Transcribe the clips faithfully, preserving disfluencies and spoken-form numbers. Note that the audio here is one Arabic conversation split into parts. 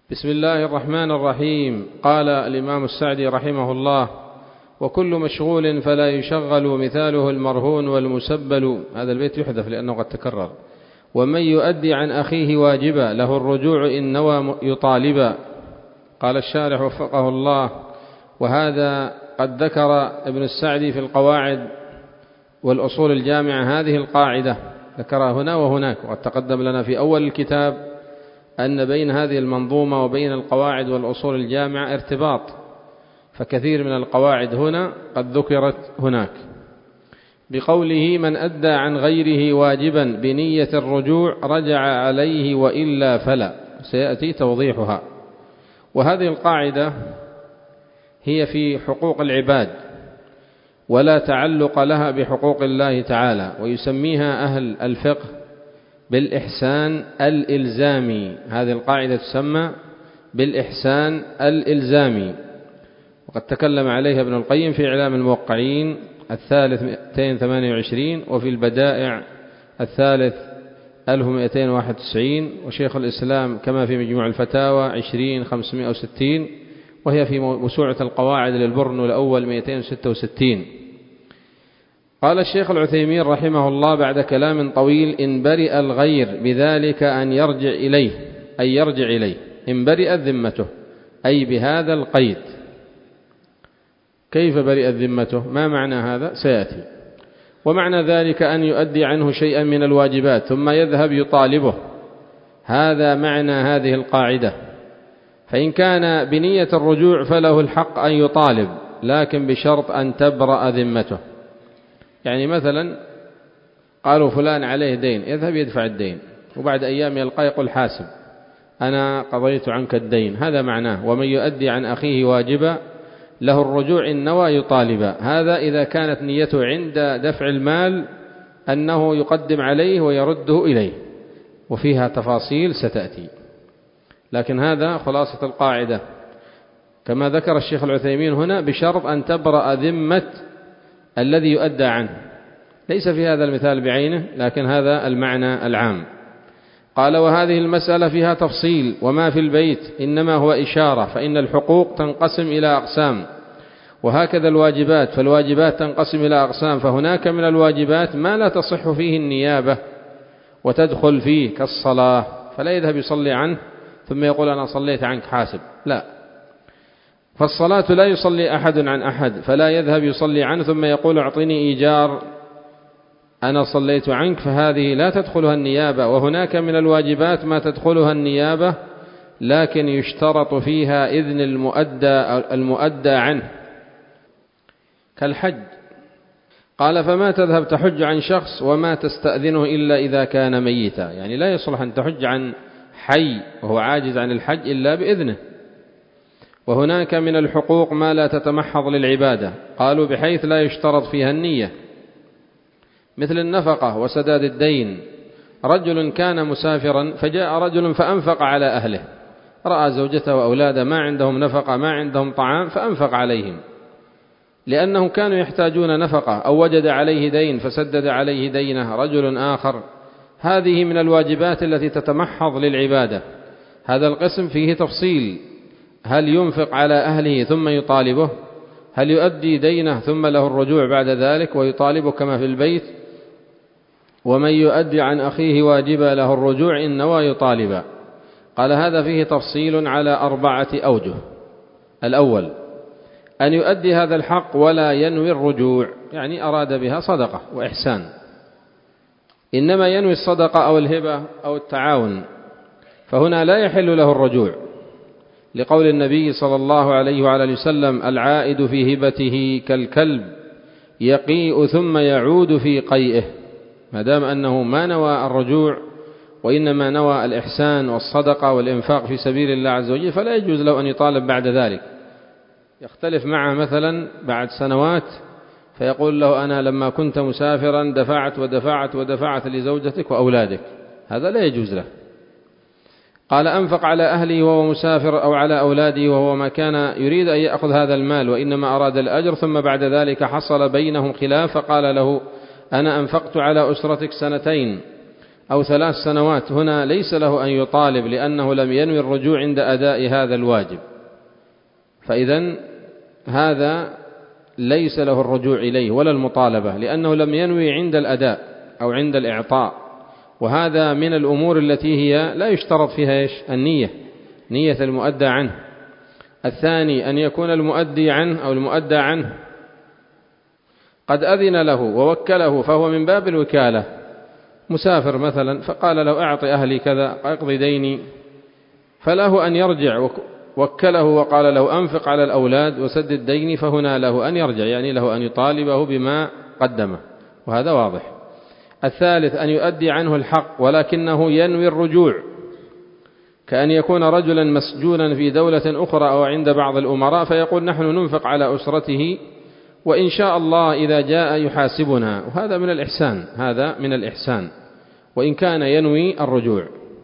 بسم الله الرحمن الرحيم. قال الإمام السعدي رحمه الله: وكل مشغول فلا يشغل مثاله المرهون والمسبل. هذا البيت يحذف لأنه قد تكرر. ومن يؤدي عن أخيه واجبا له الرجوع إن نوى يطالبا. قال الشارح وفقه الله: وهذا قد ذكر ابن السعدي في القواعد والأصول الجامعة هذه القاعدة، ذكرها هنا وهناك، وقد تقدم لنا في أول الكتاب أن بين هذه المنظومة وبين القواعد والأصول الجامعة ارتباط، فكثير من القواعد هنا قد ذكرت هناك. بقوله: من أدى عن غيره واجبا بنية الرجوع رجع عليه وإلا فلا، سيأتي توضيحها. وهذه القاعدة هي في حقوق العباد ولا تعلق لها بحقوق الله تعالى، ويسميها أهل الفقه بالإحسان الإلزامي. هذه القاعدة تسمى بالإحسان الإلزامي، وقد تكلم عليها ابن القيم في إعلام الموقعين الثالث مئتين وثمانية وعشرين، وفي البدائع الثالث ألف ومئتين وواحد وتسعين، وشيخ الإسلام كما في مجموع الفتاوى عشرين خمسمائة وستين، وهي في موسوعة القواعد للبرن الأول مئتين وستة وستين. قال الشيخ العثيمين رحمه الله بعد كلام طويل: إن برئ الغير بذلك أن يرجع إليه، أي يرجع إليه، إن برئت ذمته، أي بهذا القيد. كيف برئت ذمته؟ ما معنى هذا؟ سيأتي. ومعنى ذلك أن يؤدي عنه شيئا من الواجبات ثم يذهب يطالبه، هذا معنى هذه القاعدة. فإن كان بنية الرجوع فله الحق أن يطالب، لكن بشرط أن تبرأ ذمته. يعني مثلا قالوا فلان عليه دين، يذهب يدفع الدين، وبعد أيام يلقى يقول: حاسب، أنا قضيت عنك الدين. هذا معناه: ومن يؤدي عن أخيه واجبا له الرجوع إن نوى يطالبا. هذا إذا كانت نيته عند دفع المال أنه يقدم عليه ويرده إليه، وفيها تفاصيل ستأتي، لكن هذا خلاصة القاعدة كما ذكر الشيخ العثيمين هنا، بشرط أن تبرأ ذمة الذي يؤدى عنه. ليس في هذا المثال بعينه، لكن هذا المعنى العام. قال: وهذه المسألة فيها تفصيل، وما في البيت إنما هو إشارة، فإن الحقوق تنقسم إلى أقسام، وهكذا الواجبات، فالواجبات تنقسم إلى أقسام، فهناك من الواجبات ما لا تصح فيه النيابة وتدخل فيه كالصلاة، فلا يذهب يصلي عنه ثم يقول: أنا صليت عنك، حاسب، لا. فالصلاة لا يصلي أحد عن أحد، فلا يذهب يصلي عنه ثم يقول: أعطني إيجار، أنا صليت عنك، فهذه لا تدخلها النيابة. وهناك من الواجبات ما تدخلها النيابة، لكن يشترط فيها إذن المؤدى, المؤدى عنه، كالحج. قال: فما تذهب تحج عن شخص وما تستأذنه إلا إذا كان ميتا. يعني لا يصلح أن تحج عن حي وهو عاجز عن الحج إلا بإذنه. وهناك من الحقوق ما لا تتمحض للعبادة، قالوا بحيث لا يشترط فيها النية، مثل النفقة وسداد الدين. رجل كان مسافرا فجاء رجل فأنفق على أهله، رأى زوجته وأولاده ما عندهم نفقة، ما عندهم طعام، فأنفق عليهم لأنهم كانوا يحتاجون نفقة، أو وجد عليه دين فسدد عليه دينه رجل آخر. هذه من الواجبات التي تتمحض للعبادة. هذا القسم فيه تفصيل: هل ينفق على أهله ثم يطالبه؟ هل يؤدي دينه ثم له الرجوع بعد ذلك ويطالبه كما في البيت؟ ومن يؤدي عن أخيه واجبا له الرجوع إن نوى يطالبا. قال: هذا فيه تفصيل على أربعة أوجه. الأول: أن يؤدي هذا الحق ولا ينوي الرجوع، يعني أراد بها صدقة وإحسان، إنما ينوي الصدقة أو الهبة أو التعاون، فهنا لا يحل له الرجوع، لقول النبي صلى الله عليه وعلى وسلم: العائد في هبته كالكلب يقيء ثم يعود في قيئه. ما دام أنه ما نوى الرجوع وإنما نوى الإحسان والصدقة والإنفاق في سبيل الله عز وجل، فلا يجوز له أن يطالب بعد ذلك. يختلف معه مثلا بعد سنوات فيقول له: أنا لما كنت مسافرا دفعت ودفعت ودفعت لزوجتك وأولادك، هذا لا يجوز له. قال: أنفق على أهله وهو مسافر أو على أولاده وهو ما كان يريد أن يأخذ هذا المال وإنما أراد الأجر، ثم بعد ذلك حصل بينهم خلاف فقال له: أنا أنفقت على أسرتك سنتين، أو ثلاث سنوات، هنا ليس له أن يطالب لأنه لم ينوي الرجوع عند أداء هذا الواجب، فإذن هذا ليس له الرجوع إليه ولا المطالبة، لأنه لم ينوي عند الأداء أو عند الإعطاء، وهذا من الأمور التي هي لا يشترط فيها إيش؟ النية، نية المؤدى عنه. الثاني أن يكون المؤدي عنه أو المؤدى عنه قد أذن له ووكله، فهو من باب الوكالة. مسافر مثلا فقال له أعطي أهلي كذا أقضي ديني، فله أن يرجع، وكله وقال له أنفق على الأولاد وسدد ديني، فهنا له أن يرجع، يعني له أن يطالبه بما قدمه، وهذا واضح. الثالث أن يؤدي عنه الحق ولكنه ينوي الرجوع، كأن يكون رجلا مسجونا في دولة أخرى أو عند بعض الأمراء فيقول نحن ننفق على أسرته وإن شاء الله إذا جاء يحاسبنا، وهذا من الإحسان، هذا من الإحسان وإن كان ينوي الرجوع،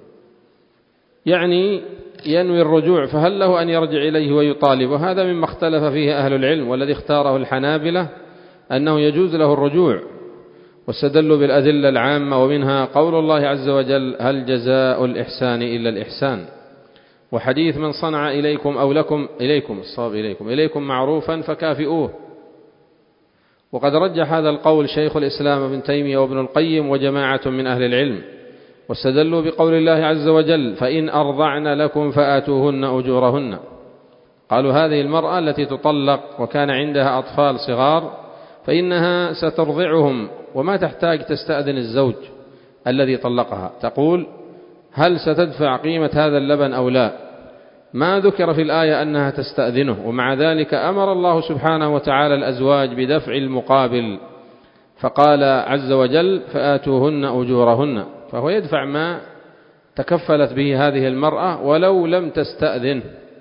يعني ينوي الرجوع، فهل له أن يرجع إليه ويطالبه؟ هذا مما اختلف فيه أهل العلم، والذي اختاره الحنابلة أنه يجوز له الرجوع، واستدلوا بالأدلة العامة، ومنها قول الله عز وجل هل جزاء الإحسان إلا الإحسان، وحديث من صنع إليكم أو لكم إليكم الصواب إليكم إليكم معروفا فكافئوه. وقد رجح هذا القول شيخ الإسلام ابن تيمية وابن القيم وجماعة من أهل العلم، واستدلوا بقول الله عز وجل فإن أرضعن لكم فآتوهن أجورهن. قالوا هذه المرأة التي تطلق وكان عندها أطفال صغار فإنها سترضعهم وما تحتاج تستأذن الزوج الذي طلقها، تقول هل ستدفع قيمة هذا اللبن أو لا؟ ما ذكر في الآية أنها تستأذنه، ومع ذلك أمر الله سبحانه وتعالى الأزواج بدفع المقابل، فقال عز وجل فآتوهن أجورهن، فهو يدفع ما تكفلت به هذه المرأة ولو لم تستأذن.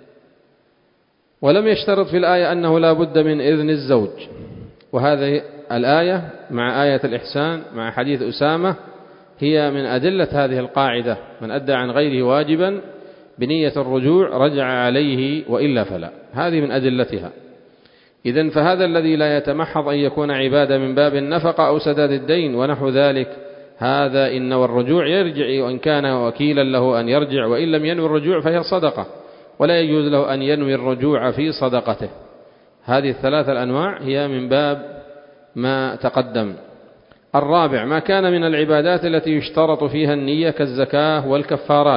ولم يشترط في الآية أنه لا بد من إذن الزوج، وهذه الآية مع آية الإحسان مع حديث أسامة هي من أدلة هذه القاعدة، من أدى عن غيره واجبا بنية الرجوع رجع عليه وإلا فلا، هذه من أدلتها. إذن فهذا الذي لا يتمحض أن يكون عبادة من باب النفقة أو سداد الدين ونحو ذلك، هذا إن والرجوع يرجع، وإن كان وكيلا له أن يرجع، وإن لم ينوي الرجوع فهي صدقة، ولا يجوز له أن ينوي الرجوع في صدقته. هذه الثلاثة الأنواع هي من باب ما تقدم. الرابع ما كان من العبادات التي يشترط فيها النية كالزكاة والكفارات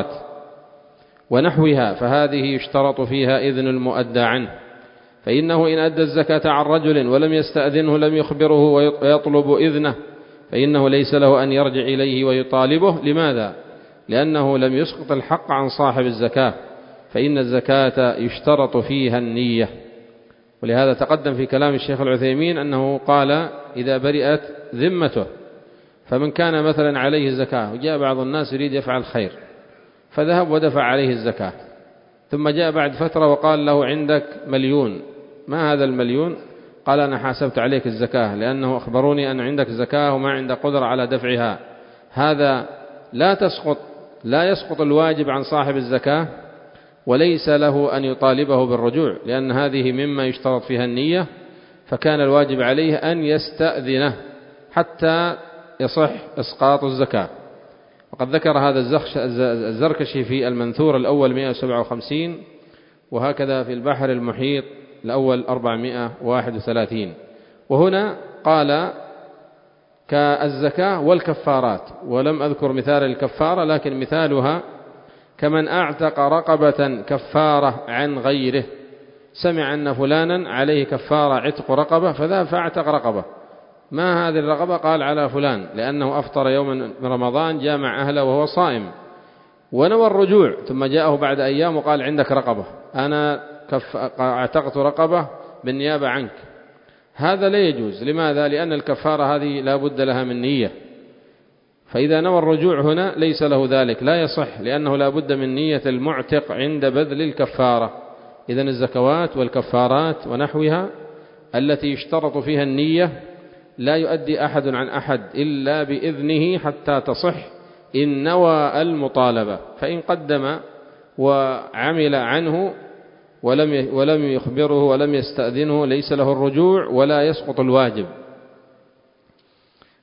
ونحوها، فهذه يشترط فيها إذن المؤدى عنه، فإنه إن أدى الزكاة عن رجل ولم يستأذنه لم يخبره ويطلب إذنه فإنه ليس له أن يرجع إليه ويطالبه. لماذا؟ لأنه لم يسقط الحق عن صاحب الزكاة، فإن الزكاة يشترط فيها النية. ولهذا تقدم في كلام الشيخ العثيمين أنه قال إذا برئت ذمته، فمن كان مثلا عليه الزكاة وجاء بعض الناس يريد يفعل خير فذهب ودفع عليه الزكاة، ثم جاء بعد فترة وقال له عندك مليون، ما هذا المليون؟ قال أنا حاسبت عليك الزكاة لأنه أخبروني أن عندك زكاة وما عندك قدرة على دفعها. هذا لا تسقط لا يسقط الواجب عن صاحب الزكاة، وليس له أن يطالبه بالرجوع، لأن هذه مما يشترط فيها النية، فكان الواجب عليه أن يستأذنه حتى يصح إسقاط الزكاة. وقد ذكر هذا الزركشي في المنثور الأول مئة وسبعة وخمسين، وهكذا في البحر المحيط الأول أربعمائة وواحد وثلاثين. وهنا قال كالزكاة والكفارات، ولم أذكر مثال الكفارة، لكن مثالها كمن أعتق رقبة كفارة عن غيره، سمع أن فلانا عليه كفارة عتق رقبة فذهب فاعتق رقبة، ما هذه الرقبة؟ قال على فلان لأنه أفطر يوما من رمضان جاء مع أهله وهو صائم ونوى الرجوع، ثم جاءه بعد أيام وقال عندك رقبة أنا اعتقت رقبة بالنيابة عنك، هذا لا يجوز. لماذا؟ لأن الكفارة هذه لا بد لها من نية، فإذا نوى الرجوع هنا ليس له ذلك، لا يصح، لأنه لا بد من نية المعتق عند بذل الكفارة. إذن الزكوات والكفارات ونحوها التي يشترط فيها النية لا يؤدي أحد عن أحد إلا بإذنه حتى تصح إن نوى المطالبة، فإن قدم وعمل عنه ولم ولم يخبره ولم يستأذنه ليس له الرجوع ولا يسقط الواجب.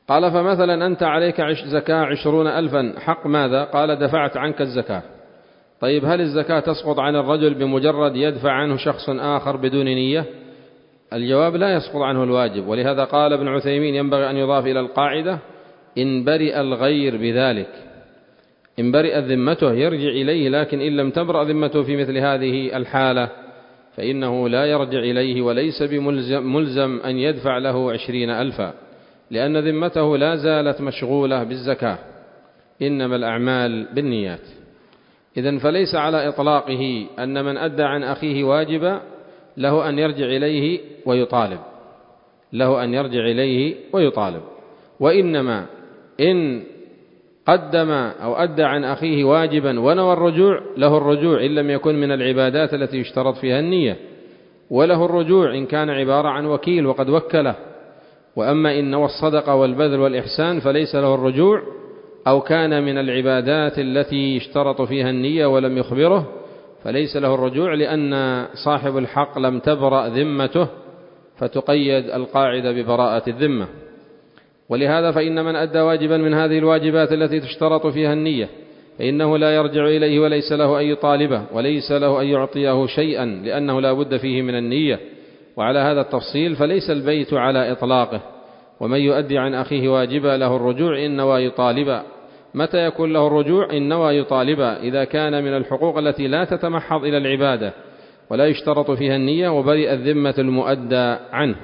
قال فمثلا أنت عليك عش زكاة عشرون ألفا، حق ماذا؟ قال دفعت عنك الزكاة. طيب هل الزكاة تسقط عن الرجل بمجرد يدفع عنه شخص آخر بدون نية؟ الجواب لا يسقط عنه الواجب، ولهذا قال ابن عثيمين ينبغي أن يضاف إلى القاعدة إن برئ الغير بذلك، إن برئت ذمته يرجع إليه، لكن إن لم تبرأ ذمته في مثل هذه الحالة فإنه لا يرجع إليه، وليس بملزم ملزم أن يدفع له عشرين ألفا، لأن ذمته لا زالت مشغولة بالزكاة، إنما الأعمال بالنيات. إذن فليس على إطلاقه أن من أدى عن أخيه واجبا له أن يرجع إليه ويطالب، له أن يرجع إليه ويطالب، وإنما إن قدم أو أدى عن أخيه واجبا ونوى الرجوع له الرجوع إن لم يكن من العبادات التي يشترط فيها النية، وله الرجوع إن كان عبارة عن وكيل وقد وكله. وأما إن نوى الصدقة والبذل والإحسان فليس له الرجوع، أو كان من العبادات التي يشترط فيها النية ولم يخبره فليس له الرجوع، لأن صاحب الحق لم تبرأ ذمته، فتقيد القاعدة ببراءة الذمة. ولهذا فإن من أدى واجبا من هذه الواجبات التي تشترط فيها النية فإنه لا يرجع إليه، وليس له أن يطالبه، وليس له أن يعطيه شيئا، لأنه لا بد فيه من النية. وعلى هذا التفصيل فليس البيت على إطلاقه، ومن يؤدي عن أخيه واجبا له الرجوع إن نوى يطالبا. متى يكون له الرجوع؟ إن نوى يطالبا، إذا كان من الحقوق التي لا تتمحض إلى العبادة ولا يشترط فيها النية وبرئت ذمة المؤدى عنه.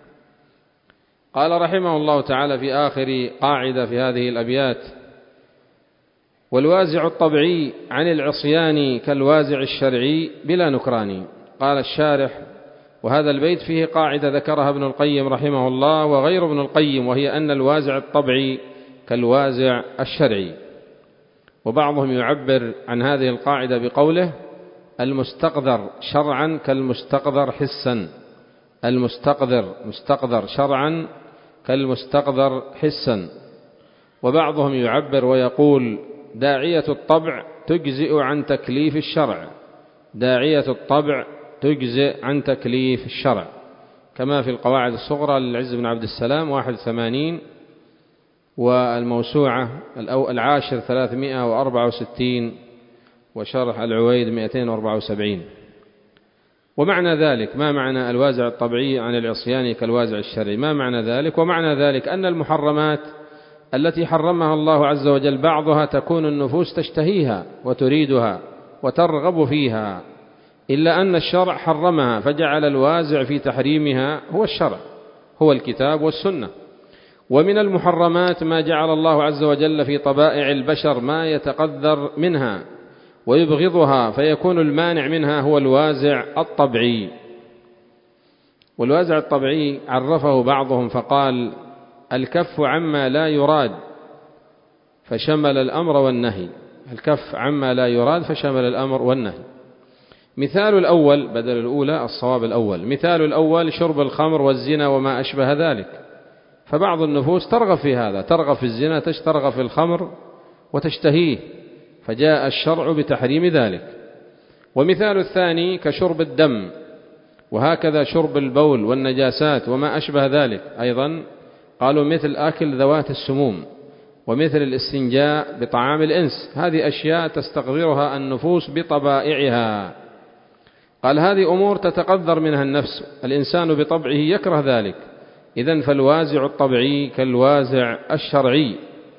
قال رحمه الله تعالى في آخر قاعدة في هذه الأبيات: والوازع الطبعي عن العصيان كالوازع الشرعي بلا نكران. قال الشارح: وهذا البيت فيه قاعدة ذكرها ابن القيم رحمه الله وغير ابن القيم، وهي أن الوازع الطبعي كالوازع الشرعي. وبعضهم يعبر عن هذه القاعدة بقوله: المستقدر شرعا كالمستقدر حسا، المستقدر مستقدر شرعا كالمستقدر حسا. وبعضهم يعبر ويقول: داعية الطبع تجزئ عن تكليف الشرع، داعية الطبع تجزئ عن تكليف الشرع، كما في القواعد الصغرى للعز بن عبد السلام واحد وثمانين، والموسوعة العاشر ثلاثمائة وأربعة وستين، وشرح العويد مئتين وأربعة وسبعين. ومعنى ذلك، ما معنى الوازع الطبيعي عن العصيان كالوازع الشرعي؟ ما معنى ذلك؟ ومعنى ذلك أن المحرمات التي حرمها الله عز وجل بعضها تكون النفوس تشتهيها وتريدها وترغب فيها، إلا أن الشرع حرمها، فجعل الوازع في تحريمها هو الشرع، هو الكتاب والسنة. ومن المحرمات ما جعل الله عز وجل في طبائع البشر ما يتقذر منها ويبغضها، فيكون المانع منها هو الوازع الطبيعي. والوازع الطبيعي عرفه بعضهم فقال: الكف عما لا يراد فشمل الأمر والنهي، الكف عما لا يراد فشمل الأمر والنهي. مثال الأول بدل الأولى الصواب الأول، مثال الأول شرب الخمر والزنا وما أشبه ذلك، فبعض النفوس ترغب في هذا، ترغب في الزنا، ترغب في الخمر وتشتهيه، فجاء الشرع بتحريم ذلك. ومثال الثاني كشرب الدم، وهكذا شرب البول والنجاسات وما أشبه ذلك أيضا، قالوا مثل أكل ذوات السموم، ومثل الاستنجاء بطعام الإنس، هذه أشياء تستقذرها النفوس بطبائعها. قال هذه أمور تتقذر منها النفس، الإنسان بطبعه يكره ذلك، إذن فالوازع الطبيعي كالوازع الشرعي.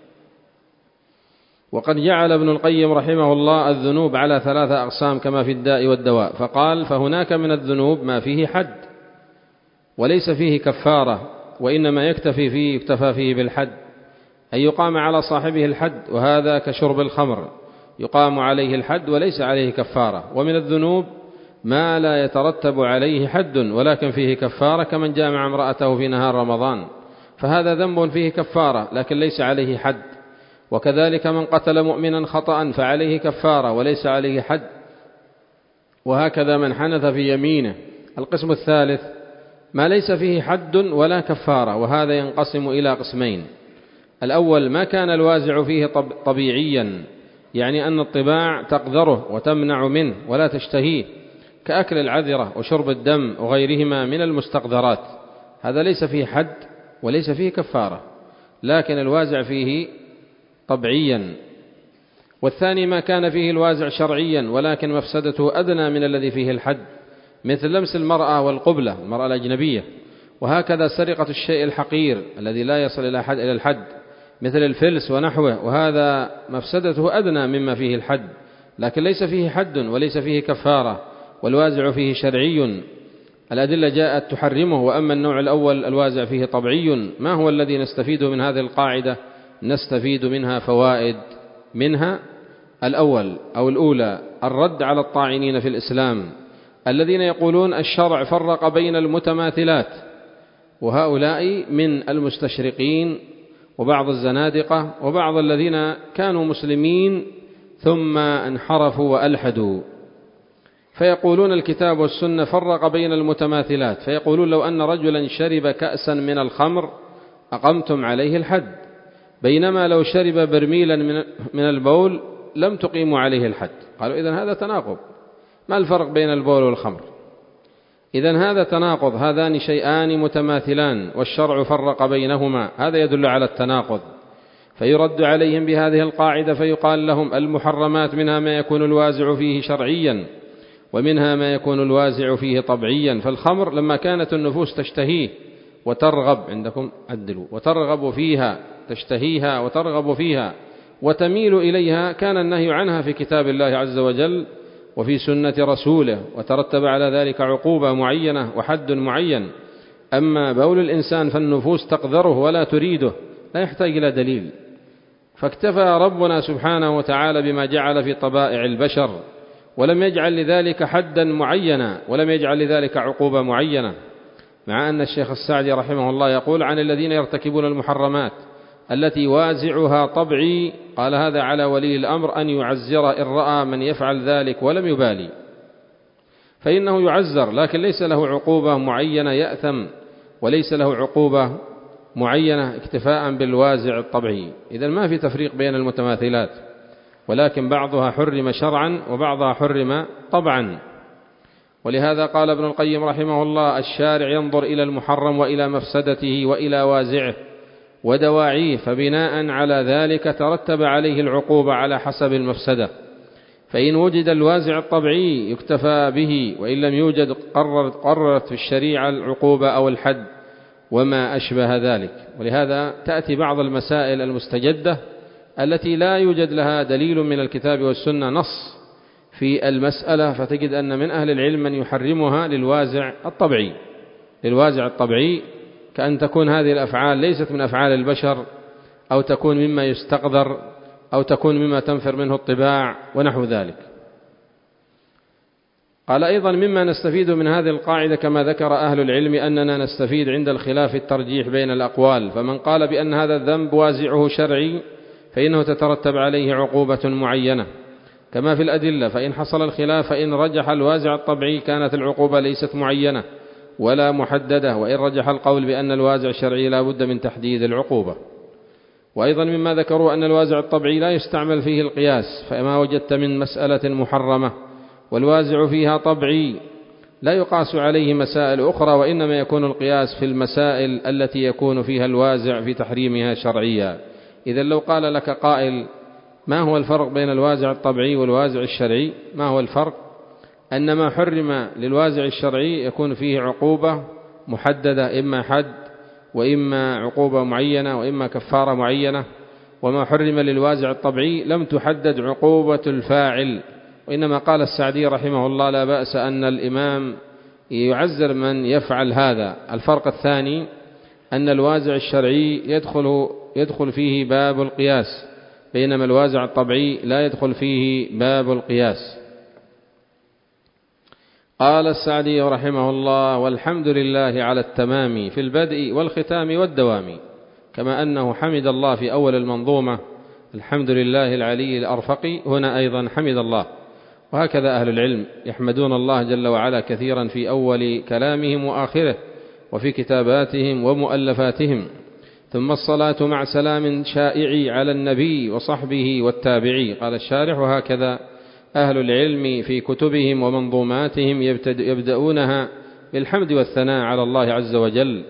وقد جعل ابن القيم رحمه الله الذنوب على ثلاثة أقسام كما في الداء والدواء، فقال: فهناك من الذنوب ما فيه حد وليس فيه كفارة، وإنما يكتفي فيه يكتفى فيه بالحد، أن يقام على صاحبه الحد، وهذا كشرب الخمر يقام عليه الحد وليس عليه كفارة. ومن الذنوب ما لا يترتب عليه حد ولكن فيه كفارة، كمن جامع امرأته في نهار رمضان، فهذا ذنب فيه كفارة لكن ليس عليه حد. وكذلك من قتل مؤمنا خطأ فعليه كفارة وليس عليه حد. وهكذا من حنث في يمينه. القسم الثالث ما ليس فيه حد ولا كفارة، وهذا ينقسم إلى قسمين: الأول ما كان الوازع فيه طبيعيا، يعني أن الطباع تقذره وتمنع منه ولا تشتهيه، كأكل العذرة وشرب الدم وغيرهما من المستقذرات، هذا ليس فيه حد وليس فيه كفارة. لكن الوازع فيه طبعيا. والثاني ما كان فيه الوازع شرعيا ولكن مفسدته أدنى من الذي فيه الحد، مثل لمس المرأة والقبلة، المرأة الأجنبية، وهكذا سرقة الشيء الحقير الذي لا يصل إلى حد إلى الحد مثل الفلس ونحوه، وهذا مفسدته أدنى مما فيه الحد لكن ليس فيه حد وليس فيه كفارة، والوازع فيه شرعي، الأدلة جاءت تحرمه. وأما النوع الأول الوازع فيه طبعي، ما هو الذي نستفيد من هذه القاعدة؟ نستفيد منها فوائد، منها الأول أو الأولى الرد على الطاعنين في الإسلام الذين يقولون الشرع فرق بين المتماثلات، وهؤلاء من المستشرقين وبعض الزنادقة وبعض الذين كانوا مسلمين ثم انحرفوا وألحدوا، فيقولون الكتاب والسنة فرق بين المتماثلات، فيقولون لو أن رجلا شرب كأسا من الخمر أقمتم عليه الحد، بينما لو شرب برميلا من البول لم تقيموا عليه الحد. قالوا إذن هذا تناقض، ما الفرق بين البول والخمر؟ إذن هذا تناقض، هذان شيئان متماثلان والشرع فرق بينهما، هذا يدل على التناقض. فيرد عليهم بهذه القاعدة فيقال لهم المحرمات منها ما يكون الوازع فيه شرعيا ومنها ما يكون الوازع فيه طبعيا. فالخمر لما كانت النفوس تشتهيه وترغب، عندكم عدلوا، وترغب فيها، تشتهيها وترغب فيها وتميل إليها، كان النهي عنها في كتاب الله عز وجل وفي سنة رسوله، وترتب على ذلك عقوبة معينة وحد معين. أما بول الإنسان فالنفوس تقدره ولا تريده، لا يحتاج إلى دليل، فاكتفى ربنا سبحانه وتعالى بما جعل في طبائع البشر، ولم يجعل لذلك حدا معينا ولم يجعل لذلك عقوبة معينة. مع أن الشيخ السعدي رحمه الله يقول عن الذين يرتكبون المحرمات التي وازعها طبعي، قال هذا على ولي الأمر أن يعزر إن رأى من يفعل ذلك ولم يبالي، فإنه يعزر لكن ليس له عقوبة معينة يأثم، وليس له عقوبة معينة اكتفاء بالوازع الطبعي. إذن ما في تفريق بين المتماثلات، ولكن بعضها حرم شرعا وبعضها حرم طبعا. ولهذا قال ابن القيم رحمه الله الشارع ينظر إلى المحرم وإلى مفسدته وإلى وازعه ودواعيه، فبناء على ذلك ترتب عليه العقوبة على حسب المفسدة. فإن وجد الوازع الطبعي يكتفى به، وإن لم يوجد قررت, قررت في الشريعة العقوبة أو الحد وما أشبه ذلك. ولهذا تأتي بعض المسائل المستجدة التي لا يوجد لها دليل من الكتاب والسنة نص في المسألة، فتجد أن من أهل العلم من يحرمها للوازع الطبعي، للوازع الطبعي، كأن تكون هذه الأفعال ليست من أفعال البشر، أو تكون مما يستقدر، أو تكون مما تنفر منه الطباع ونحو ذلك. قال أيضا مما نستفيد من هذه القاعدة كما ذكر أهل العلم أننا نستفيد عند الخلاف الترجيح بين الأقوال، فمن قال بأن هذا الذنب وازعه شرعي فإنه تترتب عليه عقوبة معينة كما في الأدلة، فإن حصل الخلاف فإن رجح الوازع الطبعي كانت العقوبة ليست معينة ولا محددة، وإن رجح القول بأن الوازع الشرعي لا بد من تحديد العقوبة. وأيضا مما ذكروا أن الوازع الطبعي لا يستعمل فيه القياس، فما وجدت من مسألة محرمة والوازع فيها طبعي لا يقاس عليه مسائل أخرى، وإنما يكون القياس في المسائل التي يكون فيها الوازع في تحريمها شرعيا. إذا لو قال لك قائل ما هو الفرق بين الوازع الطبعي والوازع الشرعي؟ ما هو الفرق؟ أن ما حرم للوازع الشرعي يكون فيه عقوبة محددة، إما حد وإما عقوبة معينة وإما كفارة معينة، وما حرم للوازع الطبعي لم تحدد عقوبة الفاعل. وإنما قال السعدي رحمه الله لا بأس أن الإمام يعزر من يفعل هذا. الفرق الثاني أن الوازع الشرعي يدخل, يدخل فيه باب القياس، بينما الوازع الطبعي لا يدخل فيه باب القياس. قال السعدي رحمه الله والحمد لله على التمام في البدء والختام والدوام، كما أنه حمد الله في أول المنظومة الحمد لله العلي الأرفق، هنا أيضا حمد الله. وهكذا أهل العلم يحمدون الله جل وعلا كثيرا في أول كلامهم وآخره وفي كتاباتهم ومؤلفاتهم. ثم الصلاة مع سلام شائع على النبي وصحبه والتابعي. قال الشارح وهكذا أهل العلم في كتبهم ومنظوماتهم يبدأونها بالحمد والثناء على الله عز وجل،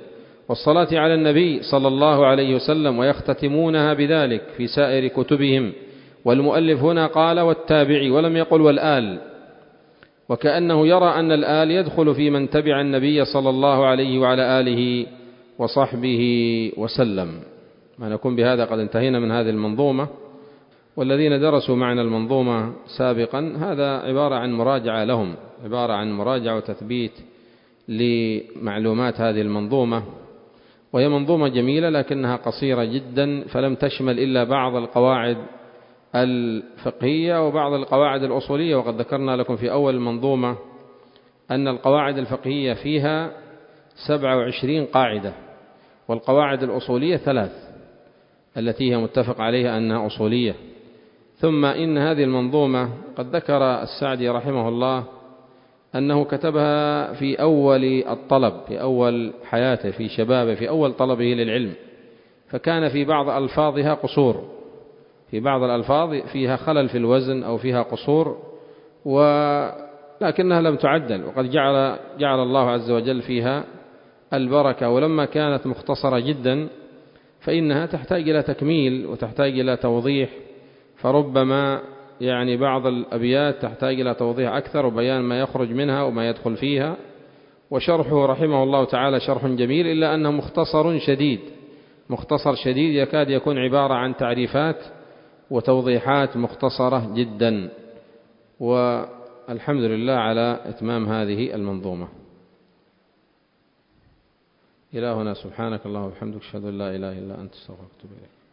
والصلاة على النبي صلى الله عليه وسلم، ويختتمونها بذلك في سائر كتبهم. والمؤلف هنا قال والتابعي ولم يقل والآل، وكأنه يرى أن الآل يدخل في من تبع النبي صلى الله عليه وعلى آله وصحبه وسلم. ما نكون بهذا قد انتهينا من هذه المنظومة. والذين درسوا معنا المنظومة سابقا هذا عبارة عن مراجعة لهم، عبارة عن مراجعة وتثبيت لمعلومات هذه المنظومة، وهي منظومة جميلة لكنها قصيرة جدا، فلم تشمل إلا بعض القواعد الفقهية وبعض القواعد الأصولية. وقد ذكرنا لكم في أول المنظومة أن القواعد الفقهية فيها سبعة وعشرين قاعدة، والقواعد الأصولية ثلاث التي هي متفق عليها أنها أصولية. ثم إن هذه المنظومة قد ذكر السعدي رحمه الله أنه كتبها في أول الطلب، في أول حياته، في شبابه، في أول طلبه للعلم، فكان في بعض ألفاظها قصور، في بعض الألفاظ فيها خلل في الوزن أو فيها قصور، ولكنها لم تعدل، وقد جعل, جعل الله عز وجل فيها البركة. ولما كانت مختصرة جدا فإنها تحتاج إلى تكميل وتحتاج إلى توضيح، فربما يعني بعض الأبيات تحتاج إلى توضيح أكثر وبيان ما يخرج منها وما يدخل فيها. وشرحه رحمه الله تعالى شرح جميل، إلا أنه مختصر شديد، مختصر شديد يكاد يكون عبارة عن تعريفات وتوضيحات مختصرة جدا. والحمد لله على إتمام هذه المنظومة. إلهنا سبحانك اللهم وبحمدك، أشهد أن لا إله إلا أنت، أستغفرك وأتوب إليك.